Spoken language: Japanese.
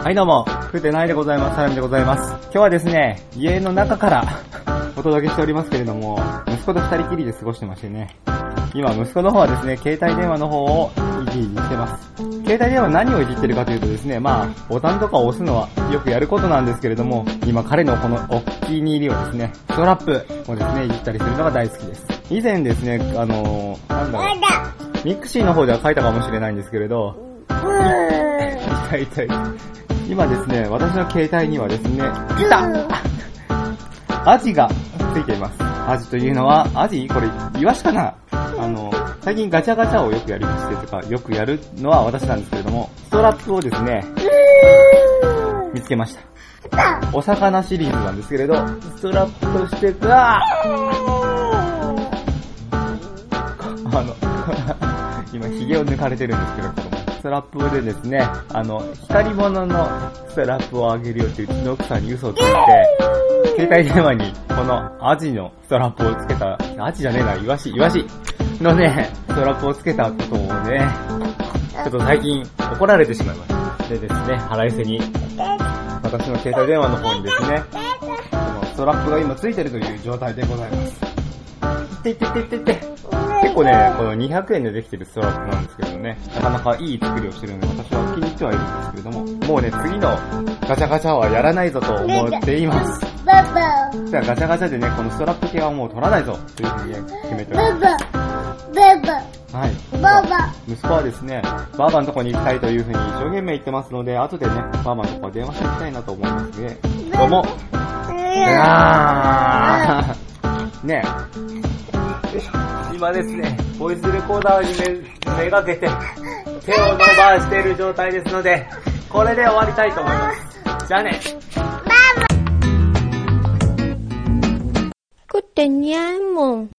はいどうも、ふてないでございます。さやみでございます。今日はですね、家の中からお届けしておりますけれども、息子と二人きりで過ごしてましてね。今、息子の方はですね、携帯電話の方をいじってます。携帯電話何をいじってるかというとですね、ボタンとかを押すのはよくやることなんですけれども、今彼のこのお気に入りをですね、ストラップをですね、いじったりするのが大好きです。以前ですね、ミクシーの方では書いたかもしれないんですけれど、痛い。今ですね、私の携帯にはですね、アジがついています。アジというのは、アジこれ、イワシかな？最近ガチャガチャをよくやりましてとか、よくやるのは私なんですけれども、ストラップをですね、見つけました。お魚シリーズなんですけれど、ストラップとして、今、髭を抜かれてるんですけど、ストラップでですね、光り物のストラップをあげるよってうちの奥さんに嘘をついて、携帯電話にこのアジのストラップをつけた、アジじゃねえな、イワシのね、ストラップをつけたことをね、ちょっと最近怒られてしまいました。でですね、腹いせに、私の携帯電話の方にですね、このストラップが今ついてるという状態でございます。結構ね、この200円でできてるストラップなんですけどね、なかなかいい作りをしてるので私は気に入ってはいるんですけれども、もうね、次のガチャガチャはやらないぞと思っています。じゃあガチャガチャでね、このストラップ系はもう取らないぞというふうにね、決めております。はい。息子はですね、バーバのとこに行きたいというふうに一生懸命言ってますので、後でね、バーバのとこは電話していきたいなと思いますね。どうも。ねえ。今ですね、ボイスレコーダーにめがけて手を伸ばしている状態ですので、これで終わりたいと思います。じゃあね。 くってにゃんもん。